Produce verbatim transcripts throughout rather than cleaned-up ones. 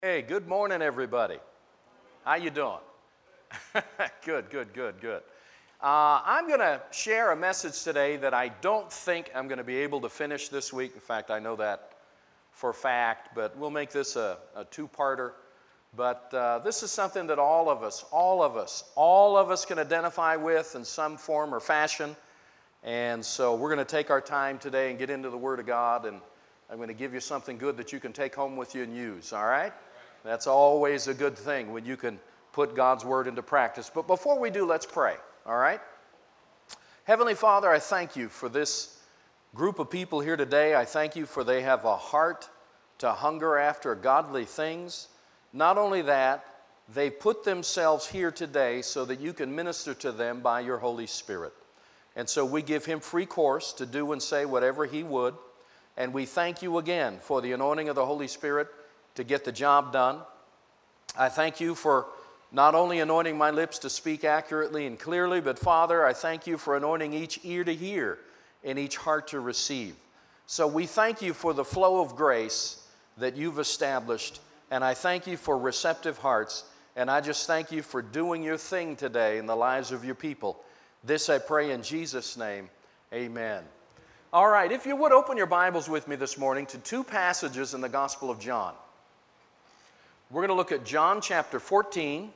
Hey, good morning, everybody. How you doing? Good, good, good, good. Uh, I'm going to share a message today that I don't think I'm going to be able to finish this week. In fact, I know that for a fact, but we'll make this a, a two-parter. But uh, this is something that all of us, all of us, all of us can identify with in some form or fashion. And so we're going to take our time today and get into the Word of God, and I'm going to give you something good that you can take home with you and use, all right? That's always a good thing when you can put God's Word into practice. But before we do, let's pray, all right? Heavenly Father, I thank you for this group of people here today. I thank you for they have a heart to hunger after godly things. Not only that, they put themselves here today so that you can minister to them by your Holy Spirit. And so we give him free course to do and say whatever he would. And we thank you again for the anointing of the Holy Spirit to get the job done. I thank you for not only anointing my lips to speak accurately and clearly, but Father, I thank you for anointing each ear to hear and each heart to receive. So we thank you for the flow of grace that you've established, and I thank you for receptive hearts, and I just thank you for doing your thing today in the lives of your people. This I pray in Jesus' name, amen. All right, if you would open your Bibles with me this morning to two passages in the Gospel of John. We're going to look at John chapter fourteen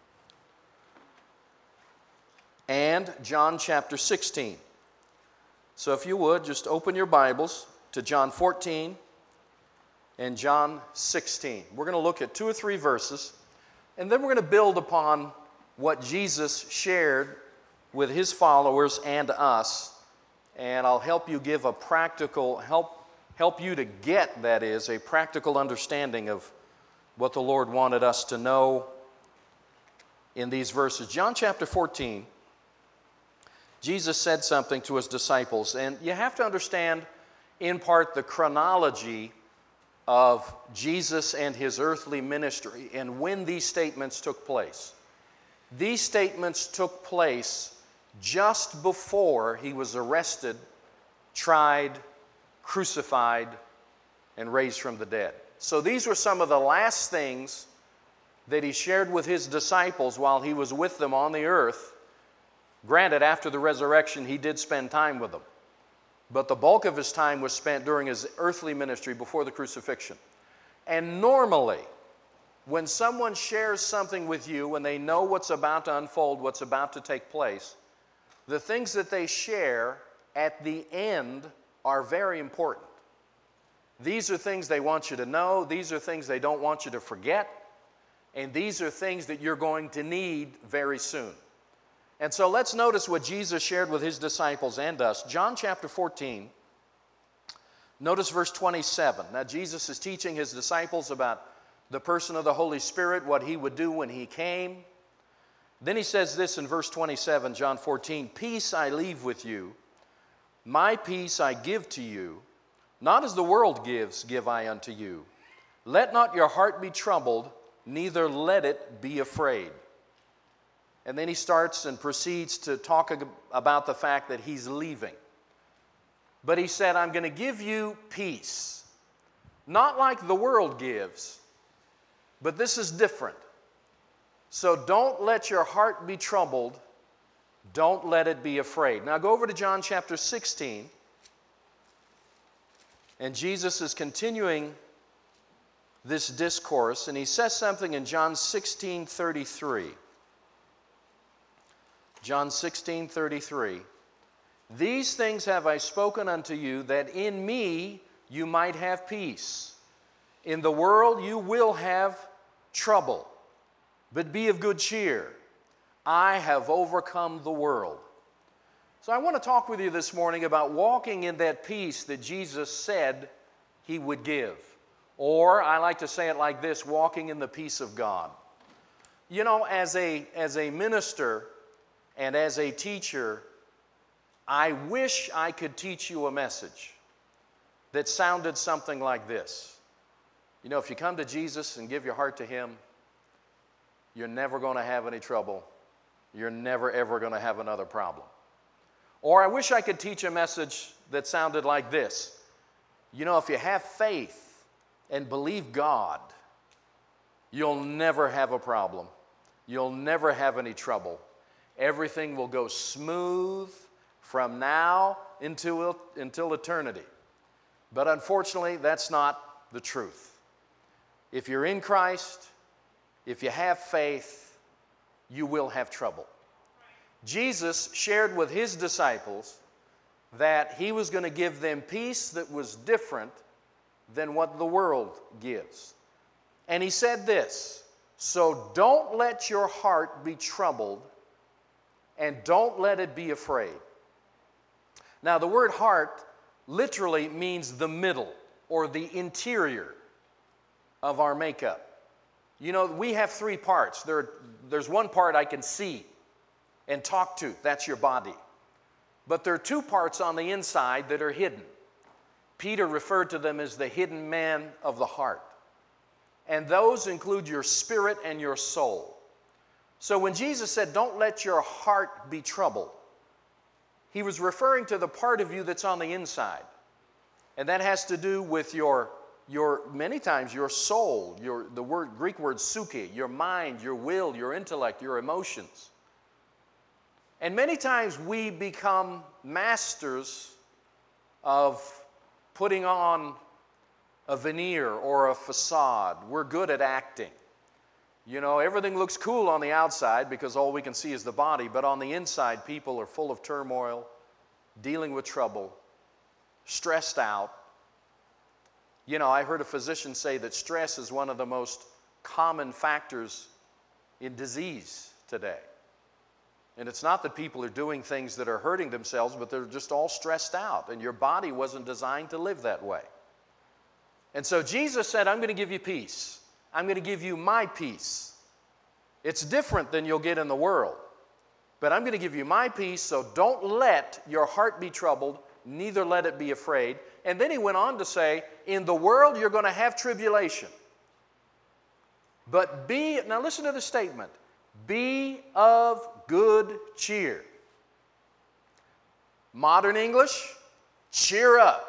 and John chapter sixteen. So if you would, just open your Bibles to John fourteen and John sixteen. We're going to look at two or three verses, and then we're going to build upon what Jesus shared with his followers and us, and I'll help you give a practical, help, help you to get, that is, a practical understanding of what the Lord wanted us to know in these verses. John chapter fourteen, Jesus said something to his disciples, and you have to understand in part the chronology of Jesus and his earthly ministry and when these statements took place. These statements took place just before he was arrested, tried, crucified, and raised from the dead. So these were some of the last things that he shared with his disciples while he was with them on the earth. Granted, after the resurrection, he did spend time with them. But the bulk of his time was spent during his earthly ministry before the crucifixion. And normally, when someone shares something with you, when they know what's about to unfold, what's about to take place, the things that they share at the end are very important. These are things they want you to know. These are things they don't want you to forget. And these are things that you're going to need very soon. And so let's notice what Jesus shared with his disciples and us. John chapter fourteen, notice verse twenty-seven. Now Jesus is teaching his disciples about the person of the Holy Spirit, what he would do when he came. Then he says this in verse twenty-seven, John fourteen, "Peace I leave with you, my peace I give to you. Not as the world gives, give I unto you. Let not your heart be troubled, neither let it be afraid." And then he starts and proceeds to talk about the fact that he's leaving. But he said, "I'm going to give you peace. Not like the world gives, but this is different. So don't let your heart be troubled. Don't let it be afraid." Now go over to John chapter sixteen. And Jesus is continuing this discourse, and he says something in John sixteen thirty-three. John sixteen thirty-three. "These things have I spoken unto you, that in me you might have peace. In the world you will have trouble, but be of good cheer. I have overcome the world." So I want to talk with you this morning about walking in that peace that Jesus said he would give. Or I like to say it like this, walking in the peace of God. You know, as a, as a minister and as a teacher, I wish I could teach you a message that sounded something like this. You know, if you come to Jesus and give your heart to him, you're never going to have any trouble. You're never, ever going to have another problem. Or I wish I could teach a message that sounded like this. You know, if you have faith and believe God, you'll never have a problem. You'll never have any trouble. Everything will go smooth from now until, until eternity. But unfortunately, that's not the truth. If you're in Christ, if you have faith, you will have trouble. Jesus shared with his disciples that he was going to give them peace that was different than what the world gives. And he said this, so don't let your heart be troubled and don't let it be afraid. Now the word heart literally means the middle or the interior of our makeup. You know, we have three parts. There, there's one part I can see and talk to. That's your body. But there are two parts on the inside that are hidden. Peter referred to them as the hidden man of the heart. And those include your spirit and your soul. So when Jesus said, don't let your heart be troubled, he was referring to the part of you that's on the inside. And that has to do with your, your many times, your soul, your, the word, Greek word psyche, your mind, your will, your intellect, your emotions. And many times we become masters of putting on a veneer or a facade. We're good at acting. You know, everything looks cool on the outside because all we can see is the body, but on the inside, people are full of turmoil, dealing with trouble, stressed out. You know, I heard a physician say that stress is one of the most common factors in disease today. And it's not that people are doing things that are hurting themselves, but they're just all stressed out, and your body wasn't designed to live that way. And so Jesus said, I'm going to give you peace. I'm going to give you my peace. It's different than you'll get in the world. But I'm going to give you my peace, so don't let your heart be troubled, neither let it be afraid. And then he went on to say, in the world you're going to have tribulation. But be, now listen to the statement, be of good cheer. Modern English, cheer up.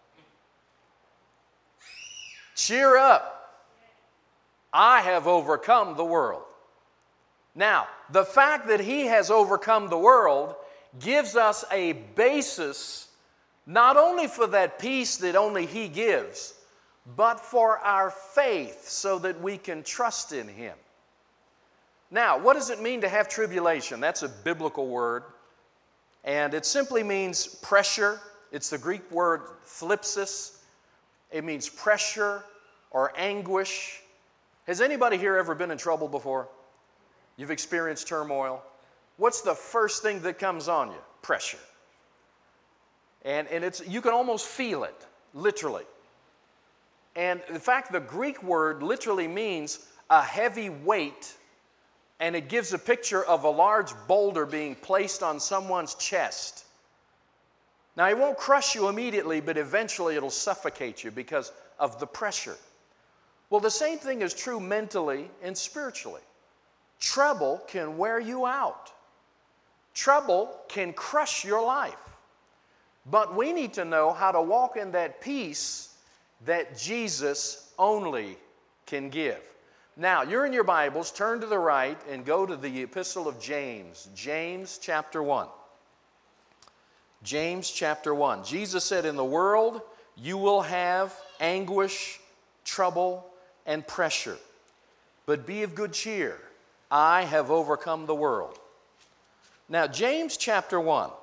Cheer up. I have overcome the world. Now, the fact that he has overcome the world gives us a basis not only for that peace that only he gives, but for our faith so that we can trust in him. Now, what does it mean to have tribulation? That's a biblical word, and it simply means pressure. It's the Greek word thlipsis. It means pressure or anguish. Has anybody here ever been in trouble before? You've experienced turmoil. What's the first thing that comes on you? Pressure. And, and it's, you can almost feel it, literally. And in fact, the Greek word literally means a heavy weight, and it gives a picture of a large boulder being placed on someone's chest. Now, it won't crush you immediately, but eventually it'll suffocate you because of the pressure. Well, the same thing is true mentally and spiritually. Trouble can wear you out. Trouble can crush your life. But we need to know how to walk in that peace that Jesus only can give. Now, you're in your Bibles, turn to the right and go to the Epistle of James, James chapter one. James chapter one. Jesus said, in the world you will have anguish, trouble, and pressure. But be of good cheer. I have overcome the world. Now, James chapter one.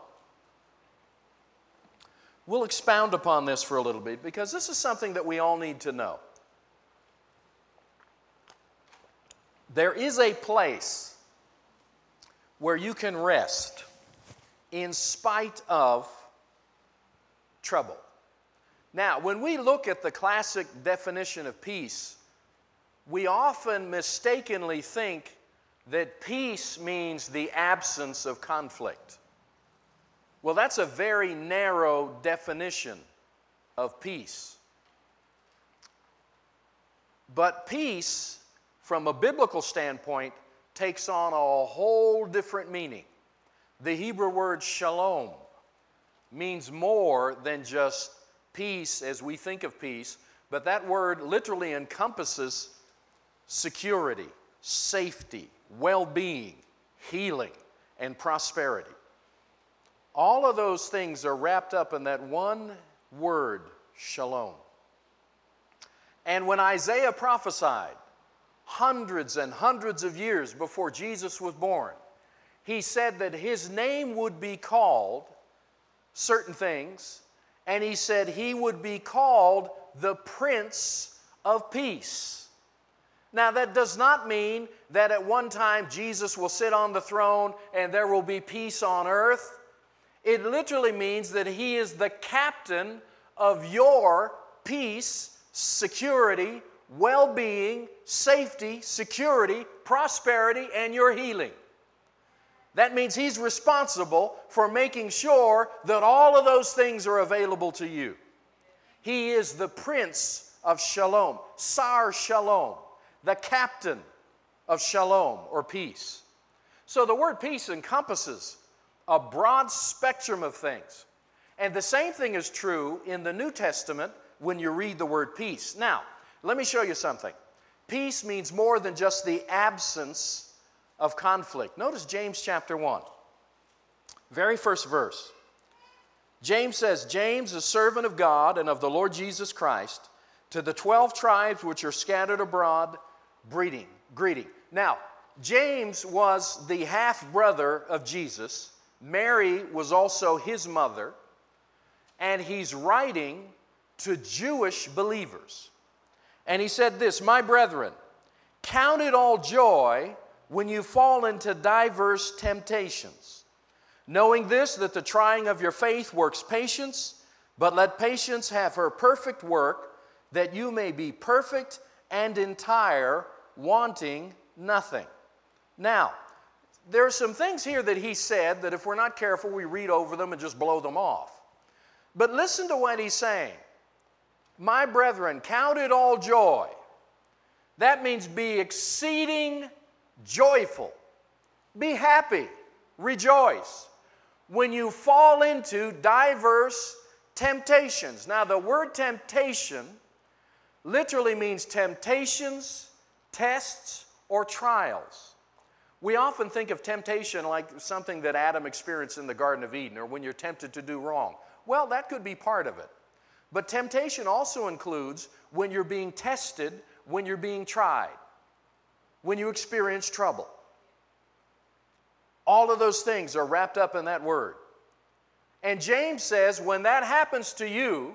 We'll expound upon this for a little bit because this is something that we all need to know. There is a place where you can rest in spite of trouble. Now, when we look at the classic definition of peace, we often mistakenly think that peace means the absence of conflict. Well, that's a very narrow definition of peace. But peace, from a biblical standpoint, takes on a whole different meaning. The Hebrew word shalom means more than just peace as we think of peace, but that word literally encompasses security, safety, well-being, healing, and prosperity. All of those things are wrapped up in that one word, shalom. And when Isaiah prophesied hundreds and hundreds of years before Jesus was born, he said that his name would be called certain things, and he said he would be called the Prince of Peace. Now, that does not mean that at one time Jesus will sit on the throne and there will be peace on earth. It literally means that he is the captain of your peace, security, well-being, safety, security, prosperity, and your healing. That means he's responsible for making sure that all of those things are available to you. He is the Prince of Shalom, Sar Shalom, the captain of Shalom or peace. So the word peace encompasses a broad spectrum of things. And the same thing is true in the New Testament when you read the word peace. Now, let me show you something. Peace means more than just the absence of conflict. Notice James chapter one, very first verse. James says, James, a servant of God and of the Lord Jesus Christ, to the twelve tribes which are scattered abroad, greeting, greeting. Now, James was the half-brother of Jesus. Mary was also his mother. And he's writing to Jewish believers. And he said this, my brethren, count it all joy when you fall into diverse temptations, knowing this, that the trying of your faith works patience, but let patience have her perfect work, that you may be perfect and entire, wanting nothing. Now, there are some things here that he said that if we're not careful, we read over them and just blow them off. But listen to what he's saying. My brethren, count it all joy. That means be exceeding joyful. Be happy. Rejoice. When you fall into diverse temptations. Now, the word temptation literally means temptations, tests, or trials. We often think of temptation like something that Adam experienced in the Garden of Eden, or when you're tempted to do wrong. Well, that could be part of it. But temptation also includes when you're being tested, when you're being tried, when you experience trouble. All of those things are wrapped up in that word. And James says, when that happens to you,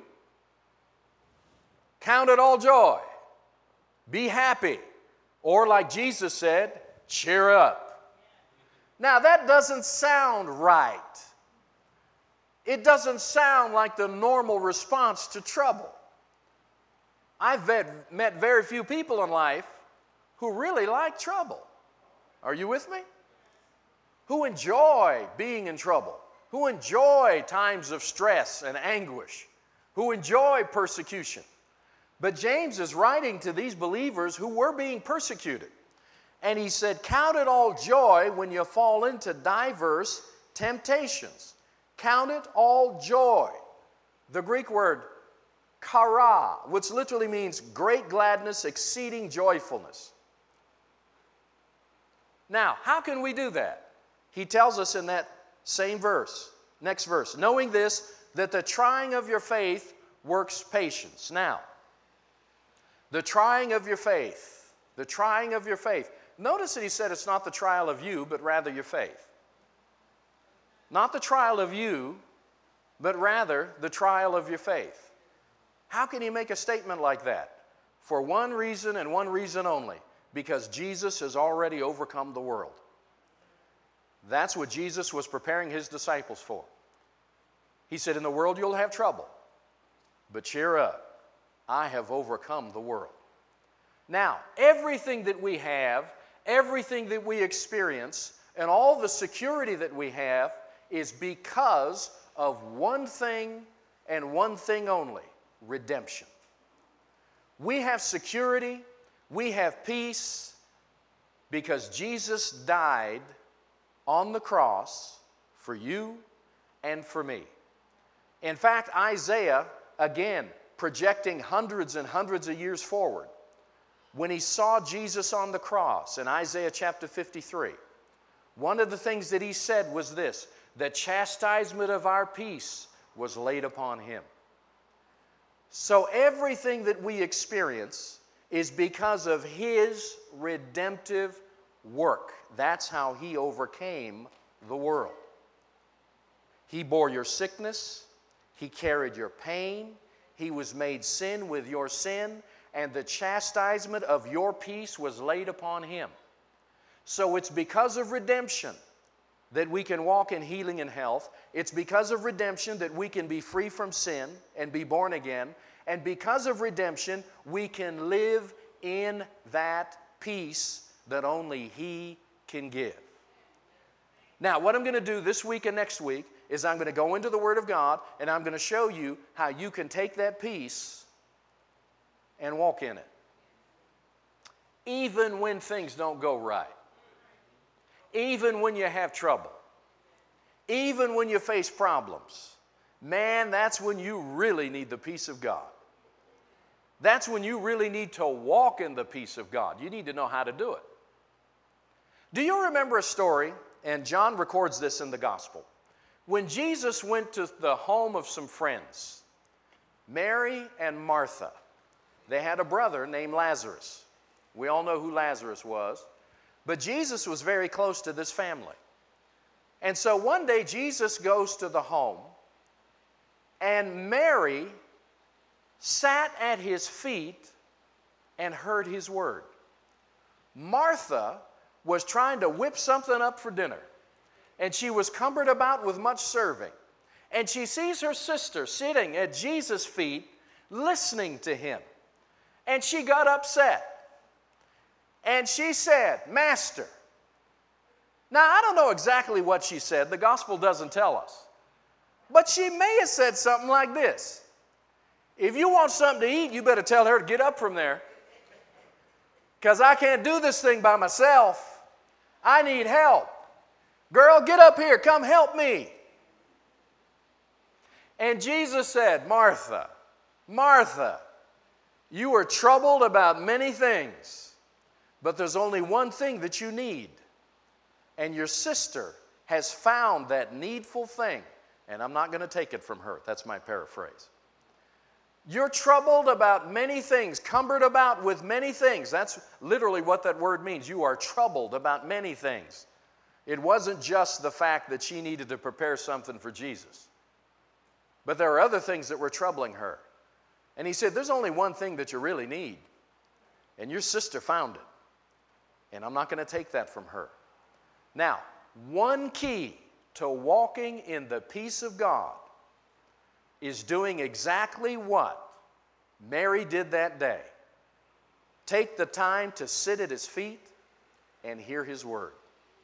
count it all joy. Be happy. Or like Jesus said, cheer up. Now that doesn't sound right. It doesn't sound like the normal response to trouble. I've met very few people in life who really like trouble. Are you with me? Who enjoy being in trouble, who enjoy times of stress and anguish, who enjoy persecution. But James is writing to these believers who were being persecuted. And he said, count it all joy when you fall into diverse temptations. Count it all joy. The Greek word chara, which literally means great gladness, exceeding joyfulness. Now, how can we do that? He tells us in that same verse, next verse, knowing this, that the trying of your faith works patience. Now, the trying of your faith, the trying of your faith. Notice that he said it's not the trial of you, but rather your faith. Not the trial of you, but rather the trial of your faith. How can he make a statement like that? For one reason and one reason only, because Jesus has already overcome the world. That's what Jesus was preparing his disciples for. He said, in the world you'll have trouble, but cheer up. I have overcome the world. Now, everything that we have, everything that we experience, and all the security that we have is because of one thing and one thing only, redemption. We have security, we have peace, because Jesus died on the cross for you and for me. In fact, Isaiah, again, projecting hundreds and hundreds of years forward, when he saw Jesus on the cross in Isaiah chapter fifty-three, one of the things that he said was this: the chastisement of our peace was laid upon him. So everything that we experience is because of his redemptive work. That's how he overcame the world. He bore your sickness. He carried your pain. He was made sin with your sin, and the chastisement of your peace was laid upon him. So it's because of redemption that we can walk in healing and health. It's because of redemption that we can be free from sin and be born again. And because of redemption, we can live in that peace that only he can give. Now, what I'm going to do this week and next week is I'm going to go into the Word of God, and I'm going to show you how you can take that peace and walk in it. Even when things don't go right. Even when you have trouble. Even when you face problems. Man, that's when you really need the peace of God. That's when you really need to walk in the peace of God. You need to know how to do it. Do you remember a story, and John records this in the gospel, when Jesus went to the home of some friends, Mary and Martha. They had a brother named Lazarus. We all know who Lazarus was. But Jesus was very close to this family. And so one day Jesus goes to the home, and Mary sat at his feet and heard his word. Martha was trying to whip something up for dinner, and she was cumbered about with much serving. And she sees her sister sitting at Jesus' feet listening to him. And she got upset. And she said, "Master." Now, I don't know exactly what she said. The gospel doesn't tell us. But she may have said something like this: "If you want something to eat, you better tell her to get up from there. Because I can't do this thing by myself. I need help. Girl, get up here. Come help me." And Jesus said, "Martha, Martha, you are troubled about many things, but there's only one thing that you need. And your sister has found that needful thing." And I'm not going to take it from her. That's my paraphrase. You're troubled about many things, cumbered about with many things. That's literally what that word means. You are troubled about many things. It wasn't just the fact that she needed to prepare something for Jesus. But there are other things that were troubling her. And he said, there's only one thing that you really need. And your sister found it. And I'm not going to take that from her. Now, one key to walking in the peace of God is doing exactly what Mary did that day. Take the time to sit at his feet and hear his word.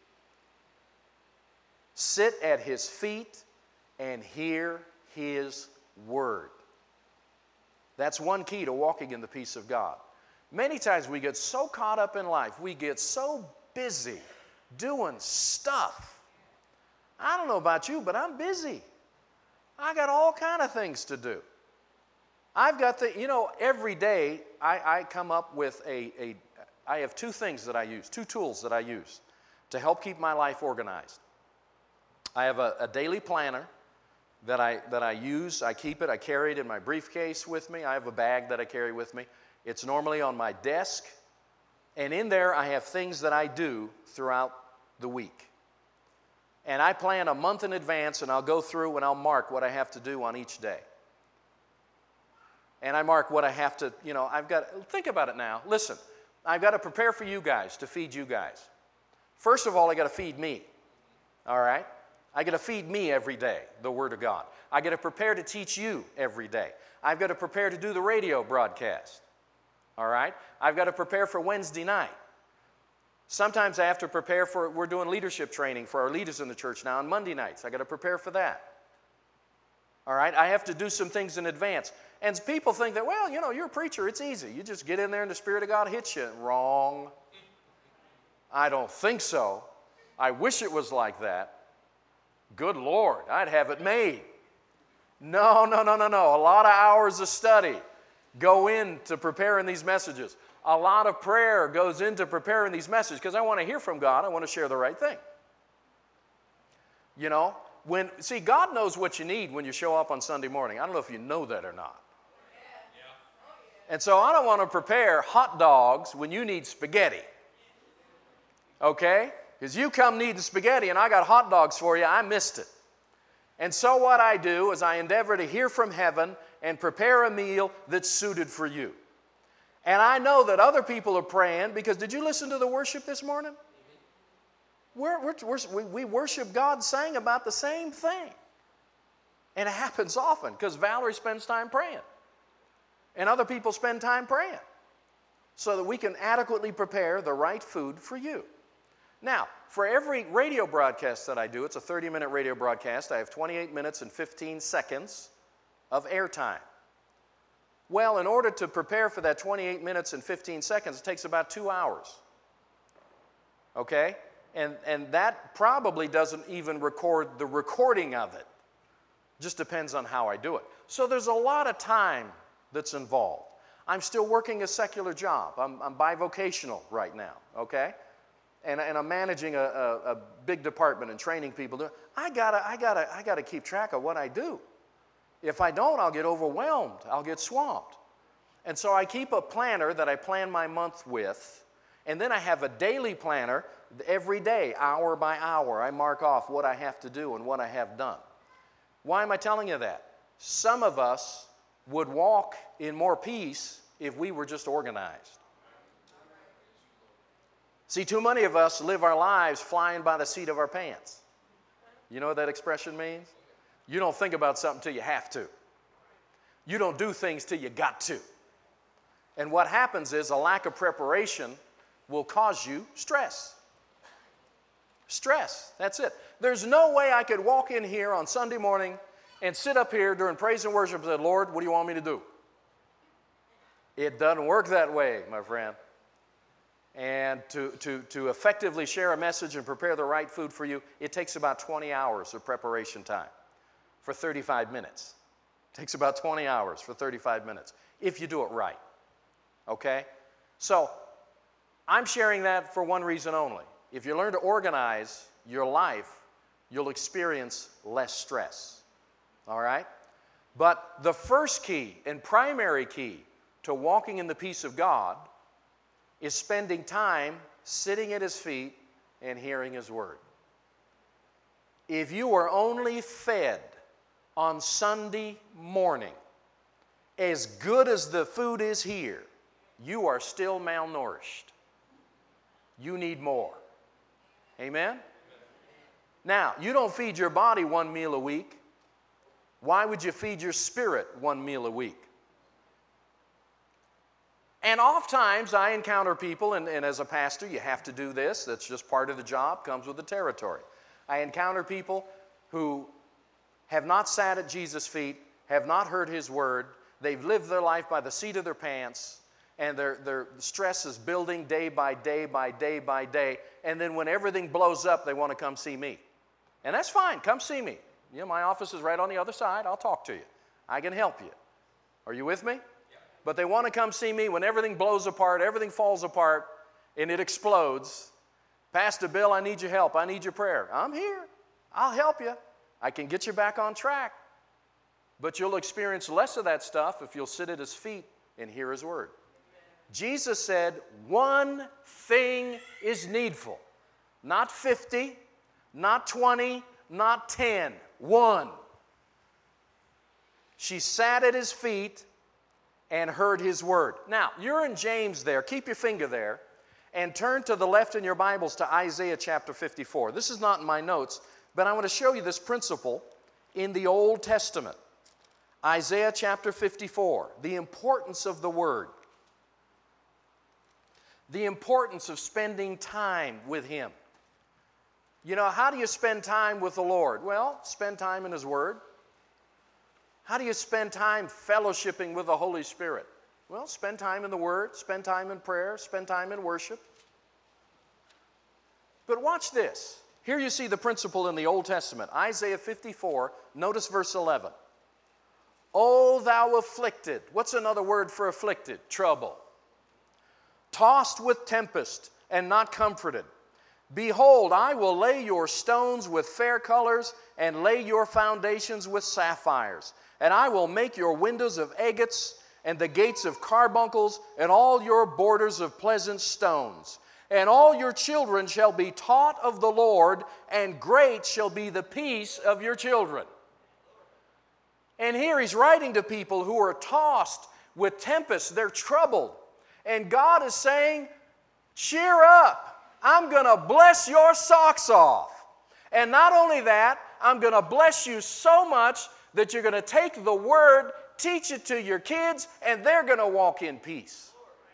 Sit at his feet and hear his word. That's one key to walking in the peace of God. Many times we get so caught up in life, we get so busy doing stuff. I don't know about you, but I'm busy. I got all kind of things to do. I've got the, you know, every day I, I come up with a, a, I have two things that I use, two tools that I use to help keep my life organized. I have a, a daily planner that I, that I use. I keep it, I carry it in my briefcase with me. I have a bag that I carry with me. It's normally on my desk. And in there I have things that I do throughout the week. And I plan a month in advance, and I'll go through and I'll mark what I have to do on each day. And I mark what I have to, you know, I've got, think about it now. Listen, I've got to prepare for you guys, to feed you guys. First of all, I got to feed me, all right? I got to feed me every day, the Word of God. I got to prepare to teach you every day. I've got to prepare to do the radio broadcast, all right? I've got to prepare for Wednesday night. Sometimes I have to prepare for, we're doing leadership training for our leaders in the church now on Monday nights. I got to prepare for that. All right? I have to do some things in advance. And people think that, well, you know, you're a preacher, it's easy. You just get in there and the Spirit of God hits you. Wrong. I don't think so. I wish it was like that. Good Lord, I'd have it made. No, no, no, no, no. A lot of hours of study. go into preparing these messages. A lot of prayer goes into preparing these messages because I want to hear from God. I want to share the right thing. You know, when, see, God knows what you need when you show up on Sunday morning. I don't know if you know that or not. And so I don't want to prepare hot dogs when you need spaghetti. Okay? Because you come needing spaghetti and I got hot dogs for you, I missed it. And so what I do is I endeavor to hear from heaven and prepare a meal that's suited for you. And I know that other people are praying because did you listen to the worship this morning? We're, we're, we're, we worship God saying about the same thing. And it happens often because Valerie spends time praying. And other people spend time praying so that we can adequately prepare the right food for you. Now, for every radio broadcast that I do, it's a thirty-minute radio broadcast, I have twenty-eight minutes and fifteen seconds of airtime. Well, in order to prepare for that twenty-eight minutes and fifteen seconds, it takes about two hours. Okay? And, and that probably doesn't even record the recording of it. Just depends on how I do it. So there's a lot of time that's involved. I'm still working a secular job. I'm, I'm bivocational right now, okay? And, and I'm managing a, a, a big department and training people. I gotta, I, gotta, I gotta keep track of what I do. If I don't, I'll get overwhelmed. I'll get swamped. And so I keep a planner that I plan my month with, and then I have a daily planner every day, hour by hour. I mark off what I have to do and what I have done. Why am I telling you that? Some of us would walk in more peace if we were just organized. See, too many of us live our lives flying by the seat of our pants. You know what that expression means? You don't think about something till you have to. You don't do things till you got to. And what happens is a lack of preparation will cause you stress. Stress, that's it. There's no way I could walk in here on Sunday morning and sit up here during praise and worship and say, Lord, what do you want me to do? It doesn't work that way, my friend. And to, to, to effectively share a message and prepare the right food for you, it takes about twenty hours of preparation time for thirty-five minutes. It takes about twenty hours for thirty-five minutes if you do it right. Okay? So I'm sharing that for one reason only. If you learn to organize your life, you'll experience less stress. All right? But the first key and primary key to walking in the peace of God is spending time sitting at His feet and hearing His Word. If you are only fed on Sunday morning, as good as the food is here, you are still malnourished. You need more. Amen? Now, you don't feed your body one meal a week. Why would you feed your spirit one meal a week? And oftentimes I encounter people, and, and as a pastor, you have to do this. That's just part of the job, comes with the territory. I encounter people who have not sat at Jesus' feet, have not heard His Word. They've lived their life by the seat of their pants, and their, their stress is building day by day by day by day. And then when everything blows up, they want to come see me. And that's fine. Come see me. You know, my office is right on the other side. I'll talk to you. I can help you. Are you with me? Yeah. But they want to come see me when everything blows apart, everything falls apart, and it explodes. Pastor Bill, I need your help. I need your prayer. I'm here. I'll help you. I can get you back on track. But you'll experience less of that stuff if you'll sit at His feet and hear His Word. Jesus said, one thing is needful. Not fifty, not twenty, not ten. One. She sat at His feet and heard His Word. Now, you're in James there. Keep your finger there and turn to the left in your Bibles to Isaiah chapter fifty-four. This is not in my notes, but I want to show you this principle in the Old Testament. Isaiah chapter fifty-four, the importance of the Word. The importance of spending time with Him. You know, how do you spend time with the Lord? Well, spend time in His Word. How do you spend time fellowshipping with the Holy Spirit? Well, spend time in the Word, spend time in prayer, spend time in worship. But watch this. Here you see the principle in the Old Testament. Isaiah fifty-four, notice verse eleven. O thou afflicted. What's another word for afflicted? Trouble. Tossed with tempest and not comforted. Behold, I will lay your stones with fair colors and lay your foundations with sapphires. And I will make your windows of agates and the gates of carbuncles and all your borders of pleasant stones. And all your children shall be taught of the Lord, and great shall be the peace of your children. And here he's writing to people who are tossed with tempests. They're troubled. And God is saying, cheer up. I'm going to bless your socks off. And not only that, I'm going to bless you so much that you're going to take the word, teach it to your kids, and they're going to walk in peace.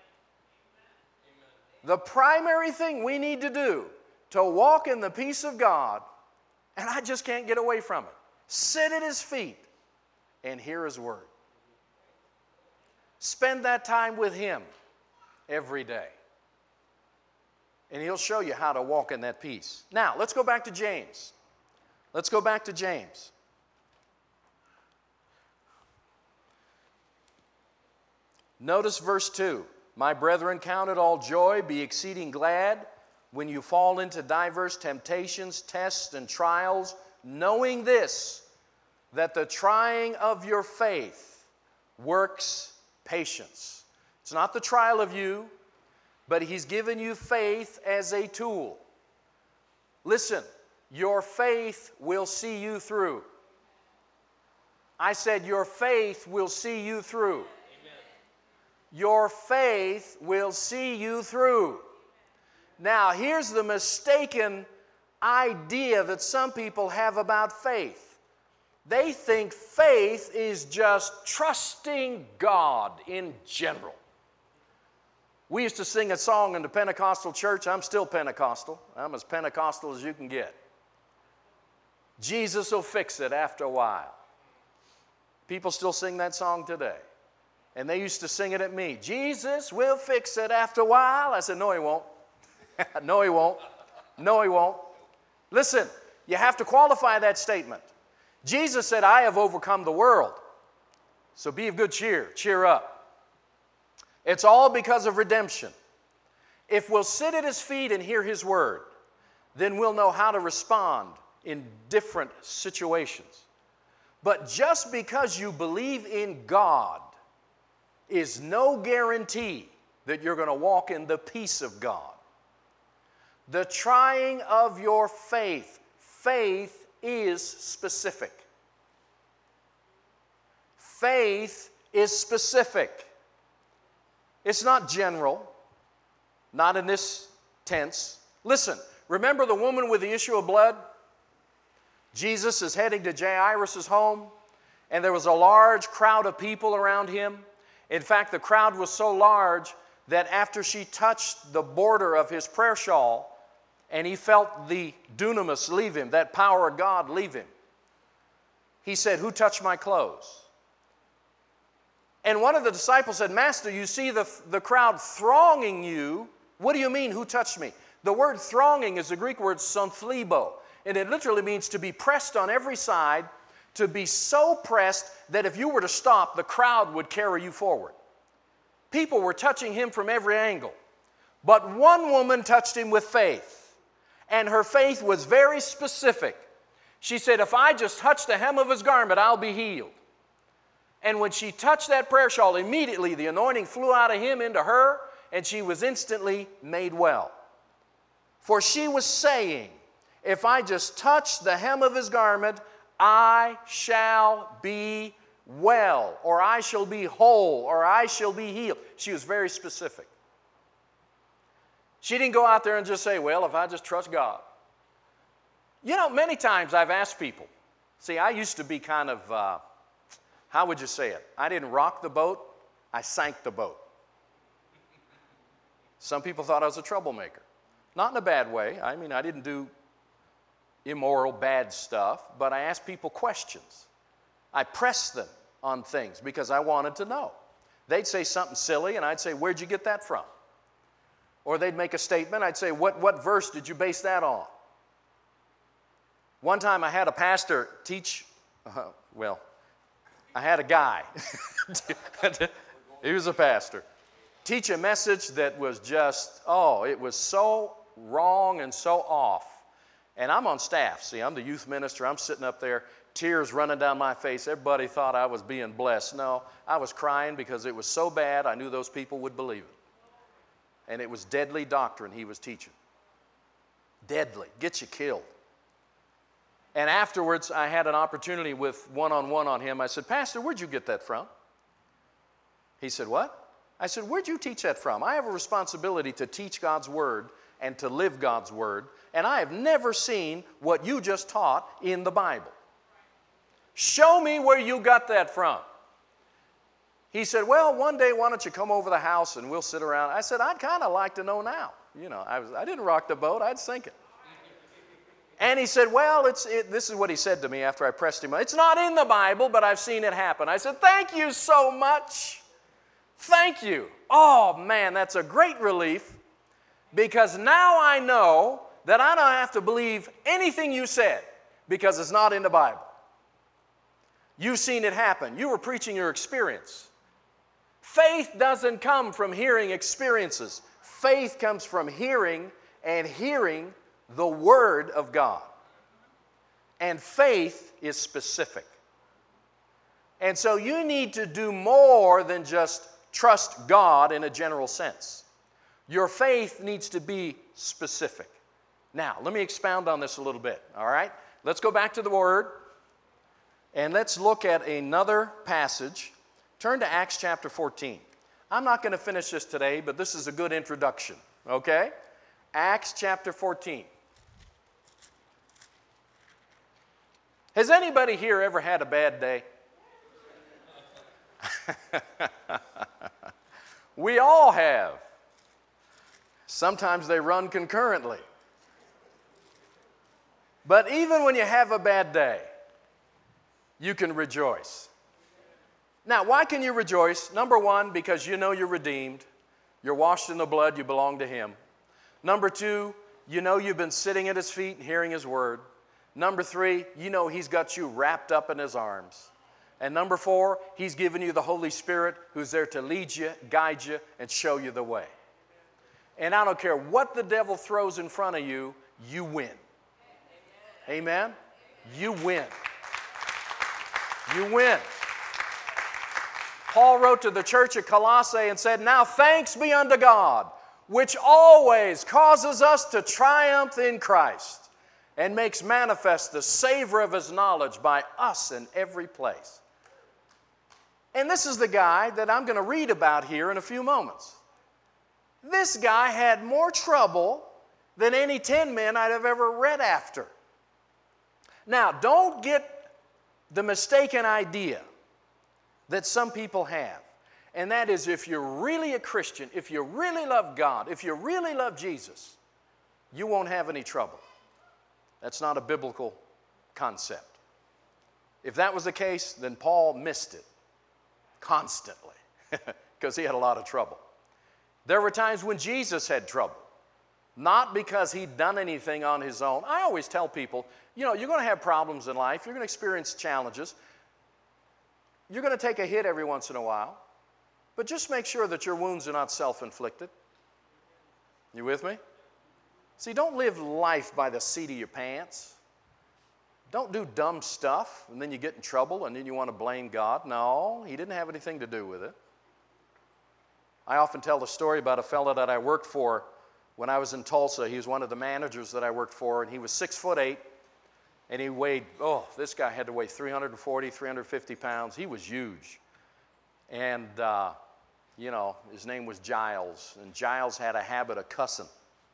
The primary thing we need to do to walk in the peace of God, and I just can't get away from it, sit at His feet and hear His word. Spend that time with Him every day. And He'll show you how to walk in that peace. Now, let's go back to James. Let's go back to James. Notice verse two. My brethren, count it all joy, be exceeding glad when you fall into diverse temptations, tests, and trials, knowing this, that the trying of your faith works patience. It's not the trial of you, but He's given you faith as a tool. Listen, your faith will see you through. I said your faith will see you through. Amen. Your faith will see you through. Now, here's the mistaken idea that some people have about faith. They think faith is just trusting God in general. We used to sing a song in the Pentecostal church. I'm still Pentecostal. I'm as Pentecostal as you can get. Jesus will fix it after a while. People still sing that song today. And they used to sing it at me. Jesus will fix it after a while. I said, no, He won't. No, He won't. No, He won't. Listen, you have to qualify that statement. Jesus said, I have overcome the world. So be of good cheer. Cheer up. It's all because of redemption. If we'll sit at His feet and hear His word, then we'll know how to respond in different situations. But just because you believe in God is no guarantee that you're going to walk in the peace of God. The trying of your faith, faith is specific. Faith is specific. It's not general, not in this tense. Listen, remember the woman with the issue of blood? Jesus is heading to Jairus' home, and there was a large crowd of people around him. In fact, the crowd was so large that after she touched the border of his prayer shawl, and he felt the dunamis leave him, that power of God leave him, he said, who touched my clothes? And one of the disciples said, Master, you see the, the crowd thronging you. What do you mean, who touched me? The word thronging is the Greek word sonthlibo, and it literally means to be pressed on every side, to be so pressed that if you were to stop, the crowd would carry you forward. People were touching him from every angle. But one woman touched him with faith, and her faith was very specific. She said, if I just touch the hem of his garment, I'll be healed. And when she touched that prayer shawl, immediately the anointing flew out of him into her, and she was instantly made well. For she was saying, if I just touch the hem of his garment, I shall be well, or I shall be whole, or I shall be healed. She was very specific. She didn't go out there and just say, well, if I just trust God. You know, many times I've asked people, see, I used to be kind of, uh, how would you say it? I didn't rock the boat, I sank the boat. Some people thought I was a troublemaker. Not in a bad way. I mean, I didn't do immoral, bad stuff, but I asked people questions. I pressed them on things because I wanted to know. They'd say something silly, and I'd say, where'd you get that from? Or they'd make a statement, I'd say, what, what verse did you base that on? One time I had a pastor teach, uh, well, I had a guy, he was a pastor, teach a message that was just, oh, it was so wrong and so off. And I'm on staff. See, I'm the youth minister. I'm sitting up there, tears running down my face. Everybody thought I was being blessed. No, I was crying because it was so bad, I knew those people would believe it. And it was deadly doctrine he was teaching. Deadly. Gets you killed. And afterwards, I had an opportunity with one-on-one on him. I said, Pastor, where'd you get that from? He said, what? I said, where'd you teach that from? I have a responsibility to teach God's Word and to live God's Word, and I have never seen what you just taught in the Bible. Show me where you got that from. He said, well, one day, why don't you come over the house and we'll sit around. I said, I'd kind of like to know now. You know, I, was, I didn't rock the boat, I'd sink it. And he said, well, it's, it, this is what he said to me after I pressed him. It's not in the Bible, but I've seen it happen. I said, thank you so much. Thank you. Oh, man, that's a great relief, because now I know that I don't have to believe anything you said because it's not in the Bible. You've seen it happen. You were preaching your experience. Faith doesn't come from hearing experiences. Faith comes from hearing and hearing the Word of God. And faith is specific. And so you need to do more than just trust God in a general sense. Your faith needs to be specific. Now, let me expound on this a little bit, all right? Let's go back to the Word, and let's look at another passage. Turn to Acts chapter fourteen. I'm not going to finish this today, but this is a good introduction, okay? Acts chapter fourteen. Has anybody here ever had a bad day? We all have. Sometimes they run concurrently. But even when you have a bad day, you can rejoice. Now, why can you rejoice? Number one, because you know you're redeemed. You're washed in the blood. You belong to Him. Number two, you know you've been sitting at His feet and hearing His Word. Number three, you know He's got you wrapped up in His arms. And number four, He's given you the Holy Spirit who's there to lead you, guide you, and show you the way. And I don't care what the devil throws in front of you, you win. Amen? You win. You win. Paul wrote to the church at Colossae and said, now thanks be unto God, which always causes us to triumph in Christ and makes manifest the savor of His knowledge by us in every place. And this is the guy that I'm going to read about here in a few moments. This guy had more trouble than any ten men I'd have ever read after. Now, don't get the mistaken idea that some people have, and that is, if you're really a Christian, if you really love God, if you really love Jesus, you won't have any trouble. That's not a biblical concept. If that was the case, then Paul missed it constantly because he had a lot of trouble. There were times when Jesus had trouble, not because He'd done anything on His own. I always tell people, you know, you're going to have problems in life. You're going to experience challenges. You're going to take a hit every once in a while. But just make sure that your wounds are not self-inflicted. You with me? See, don't live life by the seat of your pants. Don't do dumb stuff and then you get in trouble and then you want to blame God. No, He didn't have anything to do with it. I often tell the story about a fellow that I worked for when I was in Tulsa. He was one of the managers that I worked for, and he was six foot eight, and he weighed, oh, this guy had to weigh three hundred forty, three hundred fifty pounds. He was huge. And, uh, you know, his name was Giles, and Giles had a habit of cussing.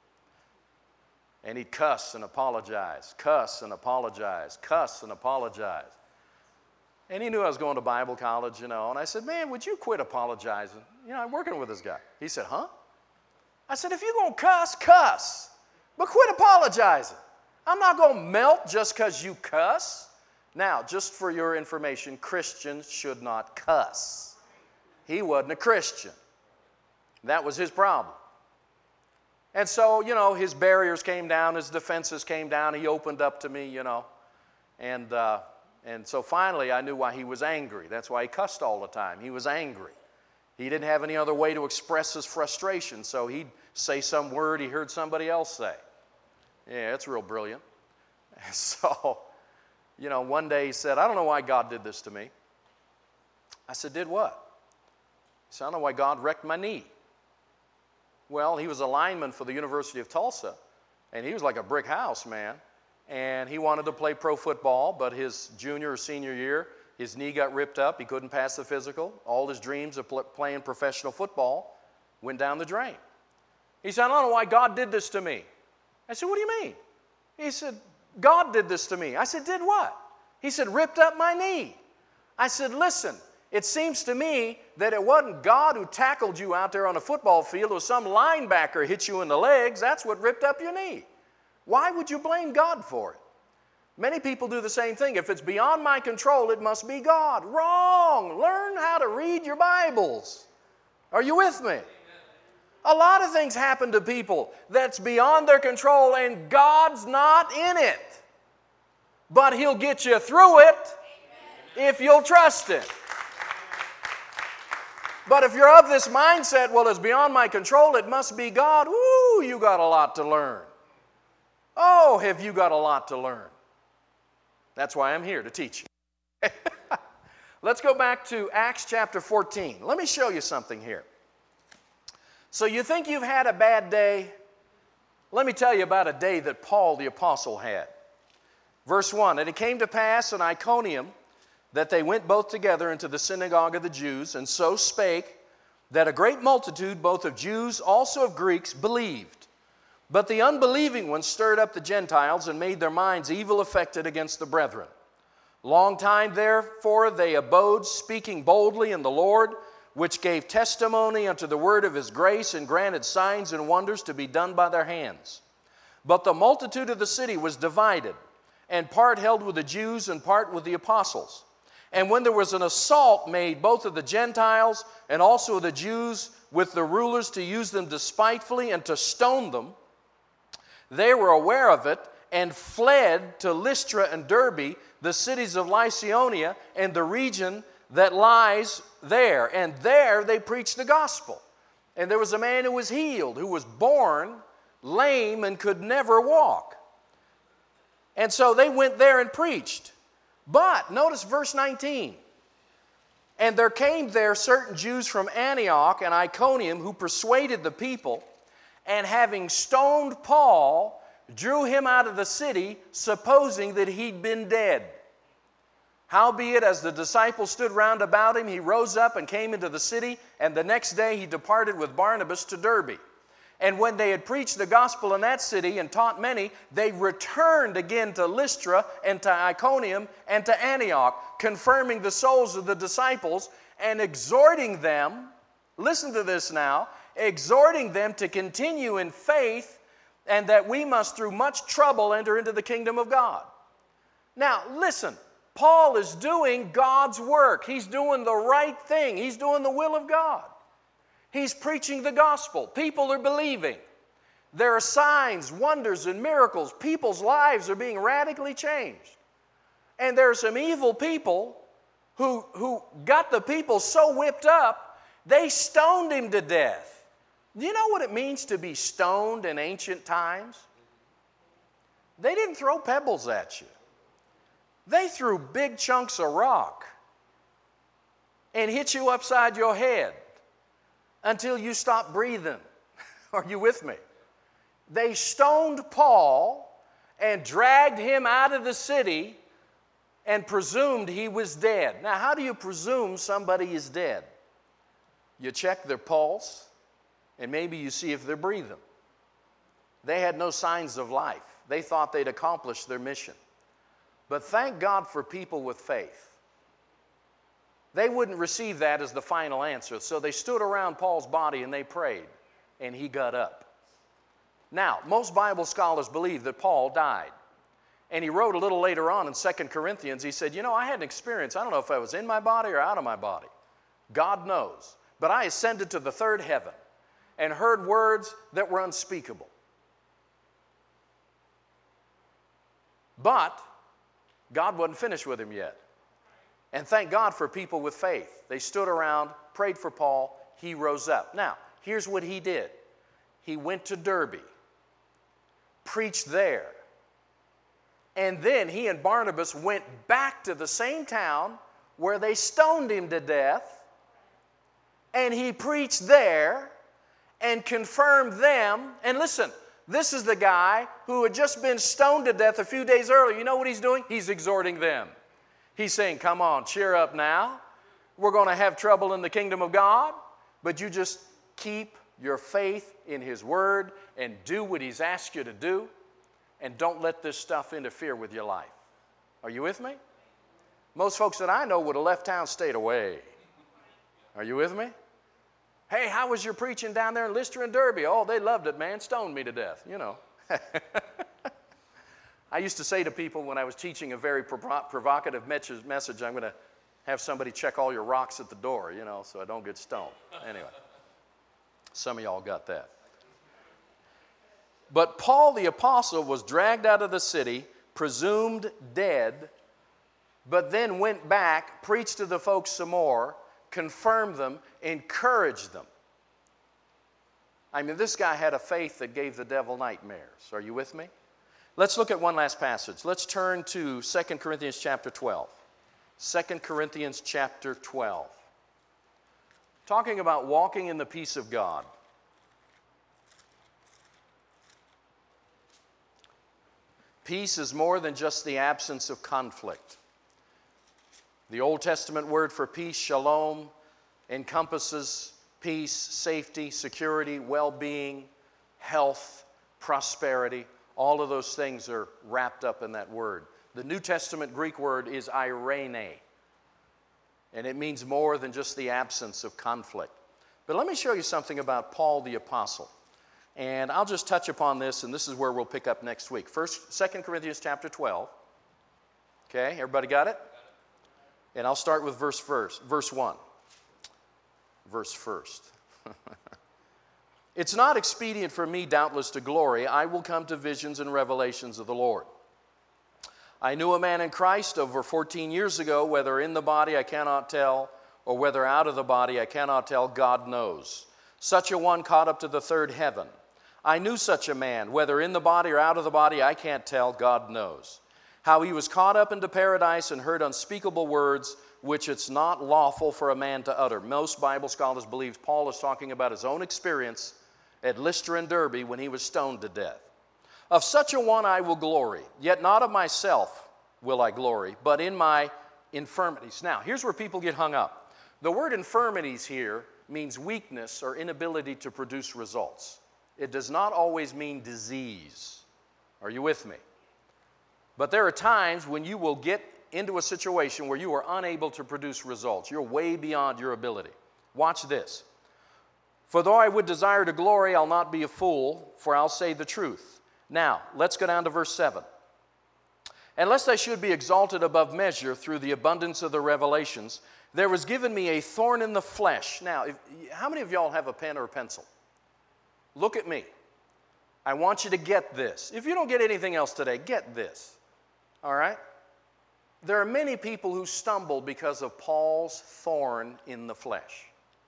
And he'd cuss and apologize, cuss and apologize, cuss and apologize. And he knew I was going to Bible college, you know, and I said, man, would you quit apologizing? You know, I'm working with this guy. He said, huh? I said, if you're going to cuss, cuss, but quit apologizing. I'm not going to melt just because you cuss. Now, just for your information, Christians should not cuss. He wasn't a Christian. That was his problem. And so, you know, his barriers came down, his defenses came down. He opened up to me, you know. And uh, And so finally I knew why he was angry. That's why he cussed all the time. He was angry. He didn't have any other way to express his frustration, so he'd say some word he heard somebody else say. Yeah, it's real brilliant. So, you know, one day he said, I don't know why God did this to me. I said, did what? He said, I don't know why God wrecked my knee. Well, he was a lineman for the University of Tulsa, and he was like a brick house, man. And he wanted to play pro football, but his junior or senior year, his knee got ripped up. He couldn't pass the physical. All his dreams of pl- playing professional football went down the drain. He said, I don't know why God did this to me. I said, what do you mean? He said, God did this to me. I said, did what? He said, ripped up my knee. I said, listen, it seems to me that it wasn't God who tackled you out there on a football field, or some linebacker hit you in the legs. That's what ripped up your knee. Why would you blame God for it? Many people do the same thing. If it's beyond my control, it must be God. Wrong. Learn how to read your Bibles. Are you with me? A lot of things happen to people that's beyond their control, and God's not in it. But He'll get you through it if you'll trust Him. But if you're of this mindset, well, it's beyond my control, it must be God, woo, you got a lot to learn. Oh, have you got a lot to learn. That's why I'm here, to teach you. Let's go back to Acts chapter fourteen. Let me show you something here. So you think you've had a bad day? Let me tell you about a day that Paul the apostle had. Verse one, and it came to pass in Iconium that they went both together into the synagogue of the Jews, and so spake, that a great multitude, both of Jews, also of Greeks, believed. But the unbelieving ones stirred up the Gentiles, and made their minds evil affected against the brethren. Long time therefore they abode, speaking boldly in the Lord, which gave testimony unto the word of His grace, and granted signs and wonders to be done by their hands. But the multitude of the city was divided, and part held with the Jews, and part with the apostles. And when there was an assault made both of the Gentiles and also of the Jews with the rulers to use them despitefully and to stone them, they were aware of it and fled to Lystra and Derbe, the cities of Lycaonia, and the region that lies there. And there they preached the gospel. And there was a man who was healed, who was born lame and could never walk. And so they went there and preached. But notice verse nineteen. And there came there certain Jews from Antioch and Iconium, who persuaded the people, and having stoned Paul, drew him out of the city, supposing that he'd been dead. Howbeit, as the disciples stood round about him, he rose up and came into the city, and the next day he departed with Barnabas to Derbe. And when they had preached the gospel in that city and taught many, they returned again to Lystra and to Iconium and to Antioch, confirming the souls of the disciples and exhorting them, listen to this now, exhorting them to continue in faith, and that we must through much trouble enter into the kingdom of God. Now, listen, Paul is doing God's work. He's doing the right thing. He's doing the will of God. He's preaching the gospel. People are believing. There are signs, wonders, and miracles. People's lives are being radically changed. And there are some evil people who, who got the people so whipped up, they stoned him to death. Do you know what it means to be stoned in ancient times? They didn't throw pebbles at you. They threw big chunks of rock and hit you upside your head until you stopped breathing. Are you with me? They stoned Paul and dragged him out of the city and presumed he was dead. Now, how do you presume somebody is dead? You check their pulse, and maybe you see if they're breathing. They had no signs of life. They thought they'd accomplished their mission. But thank God for people with faith. They wouldn't receive that as the final answer, so they stood around Paul's body and they prayed, and he got up. Now, most Bible scholars believe that Paul died. And he wrote a little later on in Second Corinthians, he said, you know, I had an experience. I don't know if I was in my body or out of my body. God knows. But I ascended to the third heaven and heard words that were unspeakable. But God wasn't finished with him yet. And thank God for people with faith. They stood around, prayed for Paul, he rose up. Now, here's what he did. He went to Derbe, preached there, and then he and Barnabas went back to the same town where they stoned him to death, and he preached there and confirmed them. And listen, this is the guy who had just been stoned to death a few days earlier. You know what he's doing? He's exhorting them. He's saying, come on, cheer up now. We're going to have trouble in the kingdom of God, but you just keep your faith in His Word and do what He's asked you to do, and don't let this stuff interfere with your life. Are you with me? Most folks that I know would have left town, stayed away. Are you with me? Hey, how was your preaching down there in Lystra and Derbe? Oh, they loved it, man. Stoned me to death, you know. I used to say to people when I was teaching a very provo- provocative message, I'm going to have somebody check all your rocks at the door, you know, so I don't get stoned. Anyway, some of y'all got that. But Paul the apostle was dragged out of the city, presumed dead, but then went back, preached to the folks some more, confirmed them, encouraged them. I mean, this guy had a faith that gave the devil nightmares. Are you with me? Let's look at one last passage. Let's turn to Second Corinthians chapter twelve. Second Corinthians chapter twelve. Talking about walking in the peace of God. Peace is more than just the absence of conflict. The Old Testament word for peace, shalom, encompasses peace, safety, security, well-being, health, prosperity. All of those things are wrapped up in that word. The New Testament Greek word is eirene, and it means more than just the absence of conflict. But let me show you something about Paul the apostle. And I'll just touch upon this, and this is where we'll pick up next week. First, Second Corinthians chapter twelve. Okay, everybody got it? And I'll start with verse first, verse one. Verse first. It's not expedient for me, doubtless, to glory. I will come to visions and revelations of the Lord. I knew a man in Christ over fourteen years ago, whether in the body I cannot tell, or whether out of the body I cannot tell, God knows. Such a one caught up to the third heaven. I knew such a man, whether in the body or out of the body, I can't tell, God knows. How he was caught up into paradise and heard unspeakable words, which it's not lawful for a man to utter. Most Bible scholars believe Paul is talking about his own experience at Lystra and Derbe when he was stoned to death. Of such a one I will glory, yet not of myself will I glory, but in my infirmities. Now, here's where people get hung up. The word infirmities here means weakness or inability to produce results. It does not always mean disease. Are you with me? But there are times when you will get into a situation where you are unable to produce results. You're way beyond your ability. Watch this. For though I would desire to glory, I'll not be a fool, for I'll say the truth. Now, let's go down to verse seven. Unless I should be exalted above measure through the abundance of the revelations, there was given me a thorn in the flesh. Now, if, how many of y'all have a pen or a pencil? Look at me. I want you to get this. If you don't get anything else today, get this. All right? There are many people who stumble because of Paul's thorn in the flesh.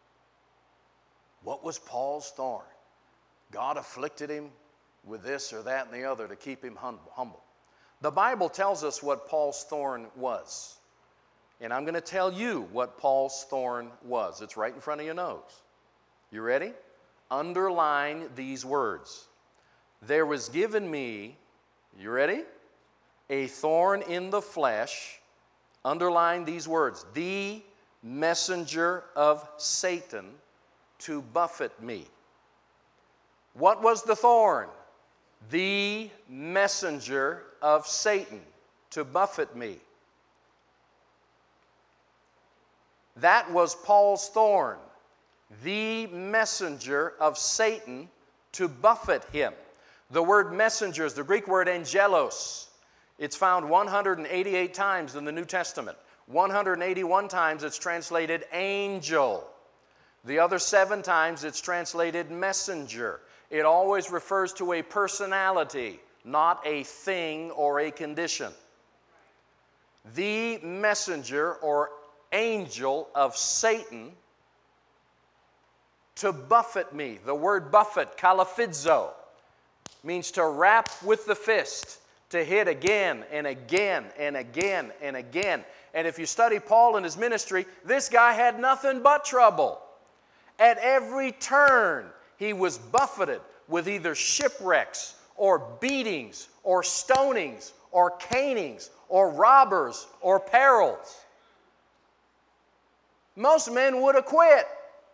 What was Paul's thorn? God afflicted him with this or that and the other to keep him humble. The Bible tells us what Paul's thorn was. And I'm going to tell you what Paul's thorn was. It's right in front of your nose. You ready? Underline these words. There was given me, you ready? A thorn in the flesh. Underline these words. The messenger of Satan to buffet me. What was the thorn? The messenger of Satan to buffet me. That was Paul's thorn. The messenger of Satan to buffet him. The word messenger is the Greek word angelos. It's found one hundred eighty-eight times in the New Testament. one hundred eighty-one times it's translated angel. The other seven times it's translated messenger. It always refers to a personality, not a thing or a condition. the messenger or angel of Satan to buffet me. The word buffet, kalafidzo, means to rap with the fist, to hit again and again and again and again. And if you study Paul and his ministry, this guy had nothing but trouble. At every turn, he was buffeted with either shipwrecks or beatings or stonings or canings or robbers or perils. Most men would have quit.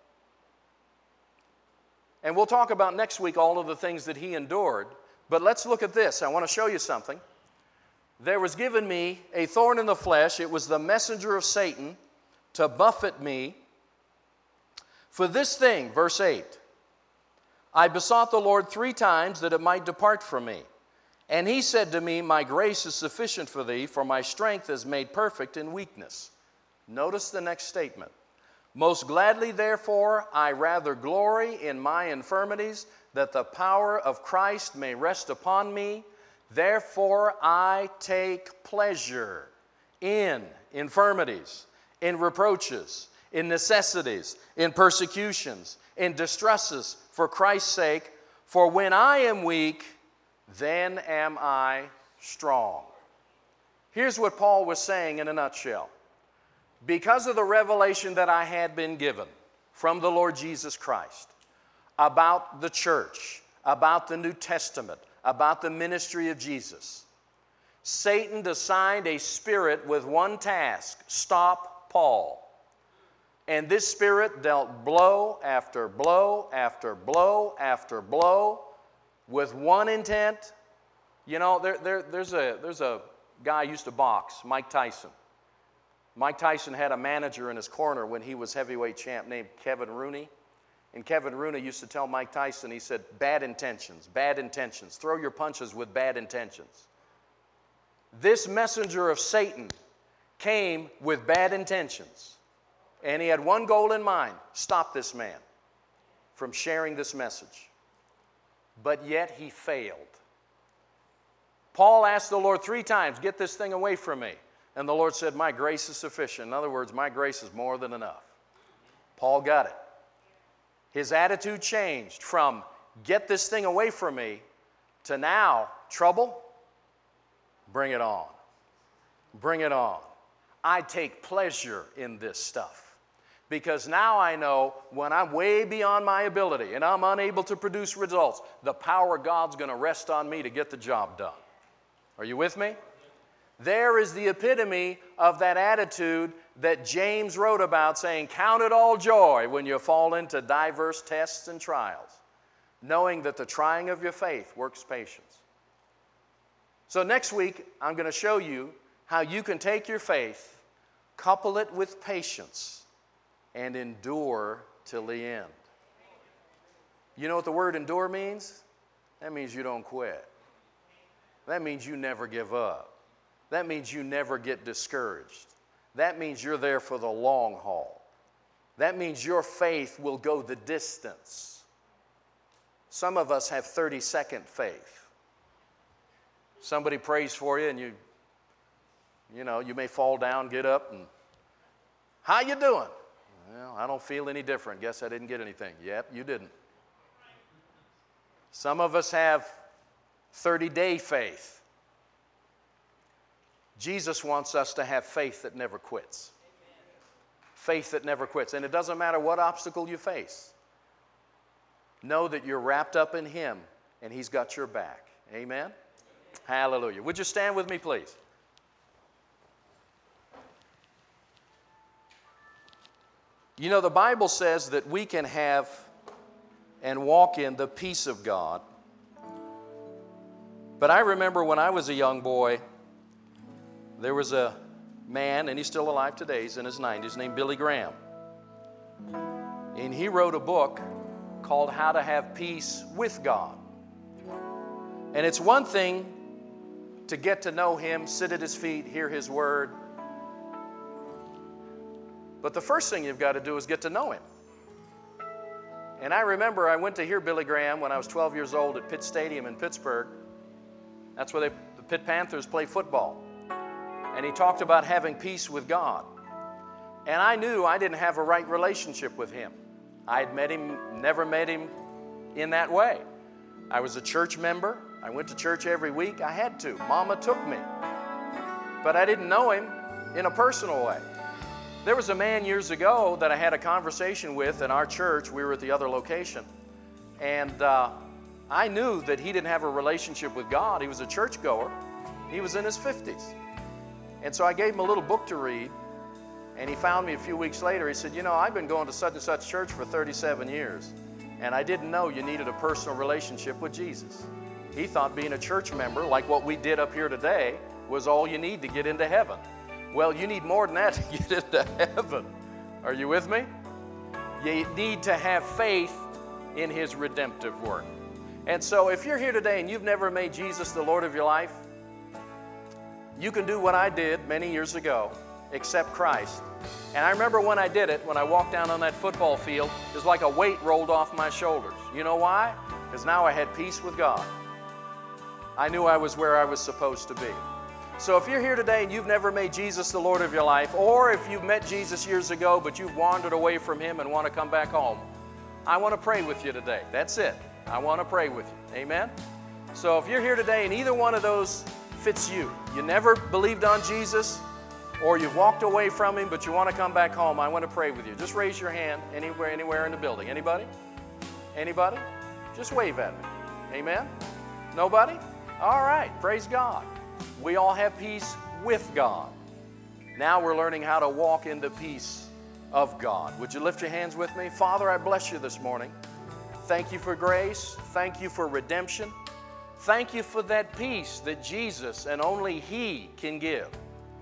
And we'll talk about next week all of the things that he endured. But let's look at this. I want to show you something. There was given me a thorn in the flesh. It was the messenger of Satan to buffet me. For this thing, verse eight, I besought the Lord three times that it might depart from me. And he said to me, my grace is sufficient for thee, for my strength is made perfect in weakness. Notice the next statement. Most gladly, therefore, I rather glory in my infirmities, that the power of Christ may rest upon me. Therefore, I take pleasure in infirmities, in reproaches, in necessities, in persecutions, in distresses, for Christ's sake. For when I am weak, then am I strong. Here's what Paul was saying in a nutshell. Because of the revelation that I had been given from the Lord Jesus Christ about the church, about the New Testament, about the ministry of Jesus, Satan assigned a spirit with one task: stop Paul. And this spirit dealt blow after blow after blow after blow with one intent. You know, there, there, there's, a, there's a guy who used to box, Mike Tyson. Mike Tyson had a manager in his corner when he was heavyweight champ named Kevin Rooney. And Kevin Rooney used to tell Mike Tyson, he said, bad intentions, bad intentions. Throw your punches with bad intentions. This messenger of Satan came with bad intentions. And he had one goal in mind: stop this man from sharing this message. But yet he failed. Paul asked the Lord three times, get this thing away from me. And the Lord said, my grace is sufficient. In other words, my grace is more than enough. Paul got it. His attitude changed from get this thing away from me to now, trouble, bring it on. Bring it on. I take pleasure in this stuff. Because now I know when I'm way beyond my ability and I'm unable to produce results, the power of God's going to rest on me to get the job done. Are you with me? There is the epitome of that attitude that James wrote about, saying, count it all joy when you fall into diverse tests and trials, knowing that the trying of your faith works patience. So next week, I'm going to show you how you can take your faith, couple it with patience, and endure till the end. You know what the word endure means? That means you don't quit. That means you never give up. That means you never get discouraged. That means you're there for the long haul. That means your faith will go the distance. Some of us have thirty-second faith. Somebody prays for you and you, you know, you may fall down, get up, and how you doing? Well, I don't feel any different. Guess I didn't get anything. Yep, you didn't. Some of us have thirty-day faith. Jesus wants us to have faith that never quits. Faith that never quits. And it doesn't matter what obstacle you face. Know that you're wrapped up in Him and He's got your back. Amen? Hallelujah. Would you stand with me, please? You know, the Bible says that we can have and walk in the peace of God. But I remember when I was a young boy, there was a man, and he's still alive today, he's in his nineties, named Billy Graham. And he wrote a book called How to Have Peace with God. And it's one thing to get to know Him, sit at His feet, hear His word. But the first thing you've got to do is get to know Him. And I remember I went to hear Billy Graham when I was twelve years old at Pitt Stadium in Pittsburgh. That's where they, the Pitt Panthers play football. And he talked about having peace with God. And I knew I didn't have a right relationship with him. I had met him, never met him in that way. I was a church member. I went to church every week. I had to. Mama took me. But I didn't know him in a personal way. There was a man years ago that I had a conversation with in our church. We were at the other location. And uh, I knew that he didn't have a relationship with God. He was a churchgoer. He was in his fifties. And so I gave him a little book to read. And he found me a few weeks later. He said, you know, I've been going to such and such church for thirty-seven years. And I didn't know you needed a personal relationship with Jesus. He thought being a church member, like what we did up here today, was all you need to get into heaven. Well, you need more than that to get into heaven. Are you with me? You need to have faith in His redemptive work. And so if you're here today and you've never made Jesus the Lord of your life, you can do what I did many years ago, accept Christ. And I remember when I did it, when I walked down on that football field, it was like a weight rolled off my shoulders. You know why? Because now I had peace with God. I knew I was where I was supposed to be. So if you're here today and you've never made Jesus the Lord of your life, or if you've met Jesus years ago but you've wandered away from Him and want to come back home, I want to pray with you today. That's it. I want to pray with you. Amen? So if you're here today and either one of those fits you, you never believed on Jesus, or you've walked away from Him but you want to come back home, I want to pray with you. Just raise your hand anywhere, anywhere in the building. Anybody? Anybody? Just wave at me. Amen? Nobody? All right. Praise God. We all have peace with God. Now we're learning how to walk in the peace of God. Would you lift your hands with me? Father, I bless you this morning. Thank you for grace. Thank you for redemption. Thank you for that peace that Jesus and only He can give.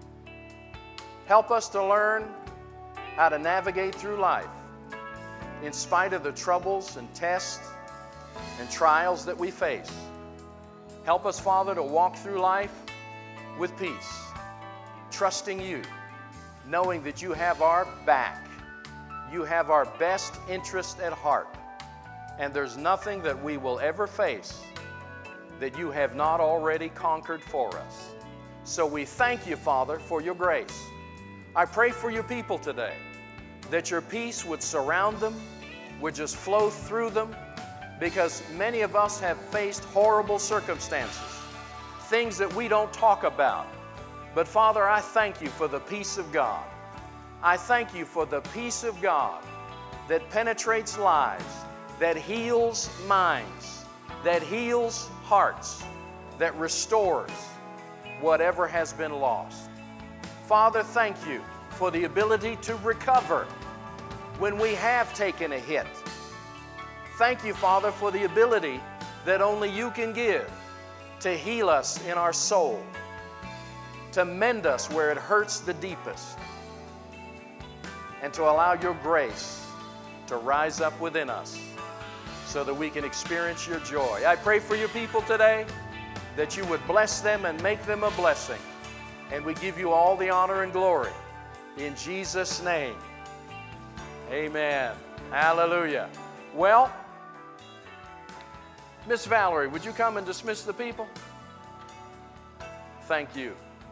Help us to learn how to navigate through life in spite of the troubles and tests and trials that we face. Help us, Father, to walk through life with peace, trusting you, knowing that you have our back. You have our best interest at heart. And there's nothing that we will ever face that you have not already conquered for us. So we thank you, Father, for your grace. I pray for your people today, that your peace would surround them, would just flow through them, because many of us have faced horrible circumstances, things that we don't talk about. But Father, I thank you for the peace of God. I thank you for the peace of God that penetrates lives, that heals minds, that heals hearts, that restores whatever has been lost. Father, thank you for the ability to recover when we have taken a hit. Thank you, Father, for the ability that only you can give to heal us in our soul, to mend us where it hurts the deepest, and to allow your grace to rise up within us so that we can experience your joy. I pray for your people today that you would bless them and make them a blessing. And we give you all the honor and glory. In Jesus' name, amen. Hallelujah. Well, Miss Valerie, would you come and dismiss the people? Thank you.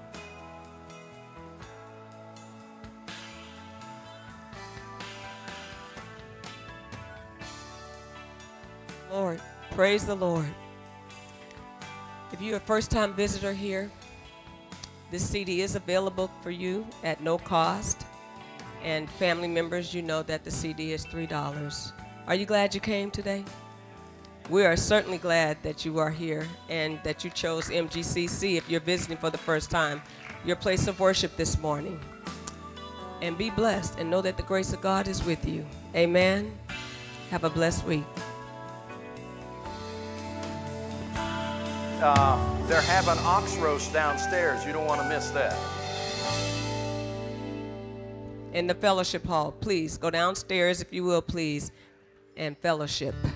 Lord, praise the Lord. If you're a first-time visitor here, this C D is available for you at no cost. And family members, you know that the C D is three dollars. Are you glad you came today? We are certainly glad that you are here and that you chose M G C C if you're visiting for the first time, your place of worship this morning. And be blessed and know that the grace of God is with you. Amen. Have a blessed week. Uh, they're having ox roast downstairs. You don't want to miss that. In the fellowship hall, please go downstairs if you will, please, and fellowship.